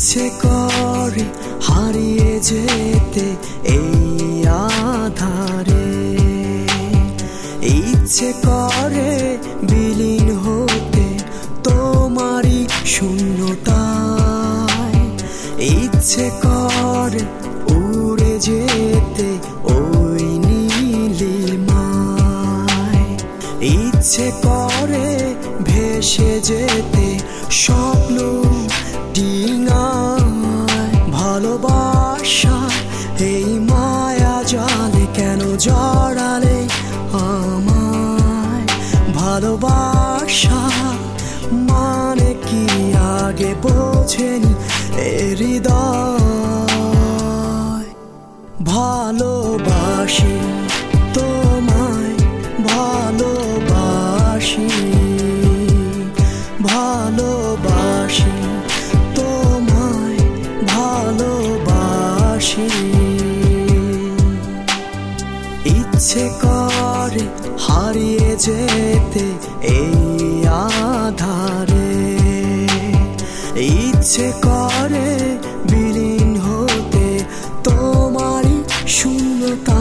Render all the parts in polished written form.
ইচ্ছে করে হারিয়ে যেতে এই আধারে, ইচ্ছে করে বিলীন হতে তোমারই শূন্যতায়, ইচ্ছে করে উড়ে যেতে ওই নীলিমায়, ইচ্ছে করে ভেসে যেতে স্বপ্ন ডিঙায়। ভালোবাসা এই মায়া জালে কেন জড়ালে আমায়? ভালোবাসা মানে কি আগে বোঝেনি এ হৃদয়। ভালোবাসি তোমায়, ভালোবাসি, ভালোবাসি তোমায়, ভালোবাসি। ইচ্ছে করে হারিয়ে যেতে এই আধারে, ইচ্ছে করে বিলীন হতে তোমারই শূন্যতা।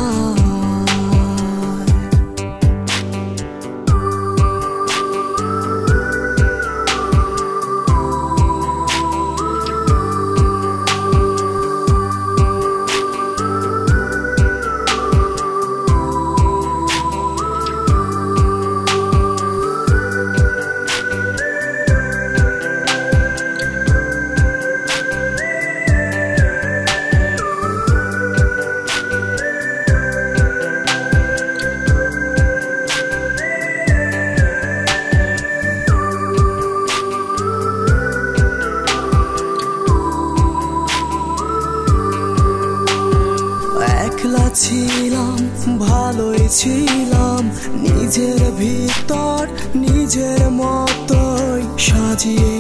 একলা ছিলাম, ভালোই ছিলাম, নিজের ভিতর নিজের মতোই সাজিয়ে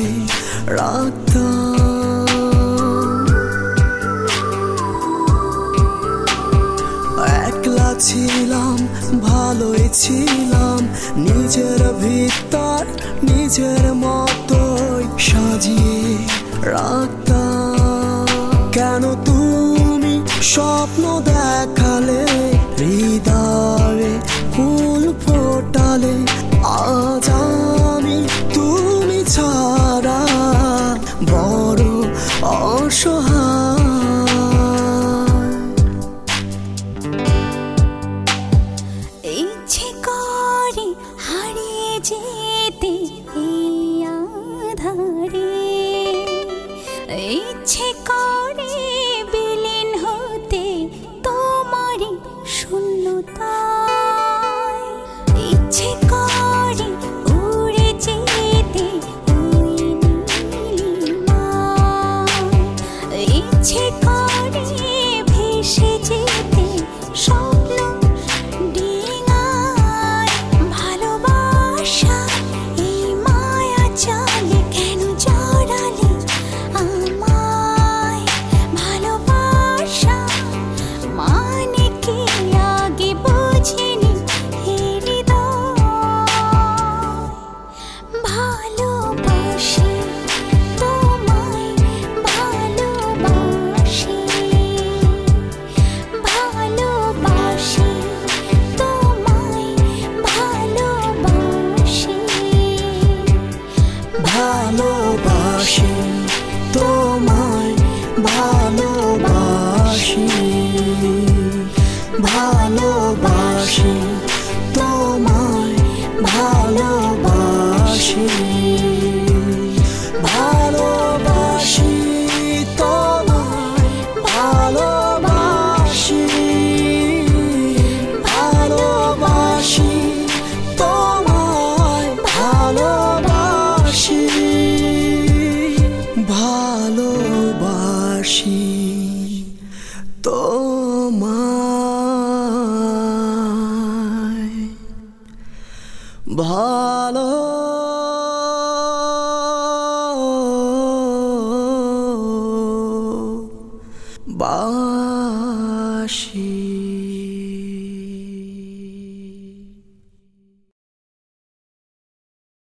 রাখতাম। একলা ছিলাম, ভালোই ছিলাম, নিজের ভিতর নিজের মতোই সাজিয়ে রাখতাম। কেন তুমি স্বপ্ন দেখালে, হৃদয়ে ফুল ফোটালে, আজ আমি তুমি ছাড়া বড় অসহায়। ইচ্ছে করে হারিয়ে যেতে এই আধারে, ইচ্ছে করে বিলীন হতে তোমারই শূন্যতায়, ইচ্ছে করে উড়ে যেতে ওই নীলিমায়, ইচ্ছে করে ভেসে যেতে স্বপ্ন ডিঙায়। ভালোবাসা এই মায়া জালে কেন জড়ালে আমায়? ভালোবাসা মানে কি আগে বোঝেনি এ হৃদয়। ভালোবাসি তোমায়, ভালোবাসি, ভালোবাসি তোমায়, ভালোবাসি, ভালোবাসি তোমায়, ভালোবাসি, ভালোবাসি তোমায়, ভালোবাসি, ভালোবাসি তোমায়, ভালোবাসি, ভালোবাসি তোমায়, ভালোবাসি, ভালোবাসি তোমায়, ভালোবাসি।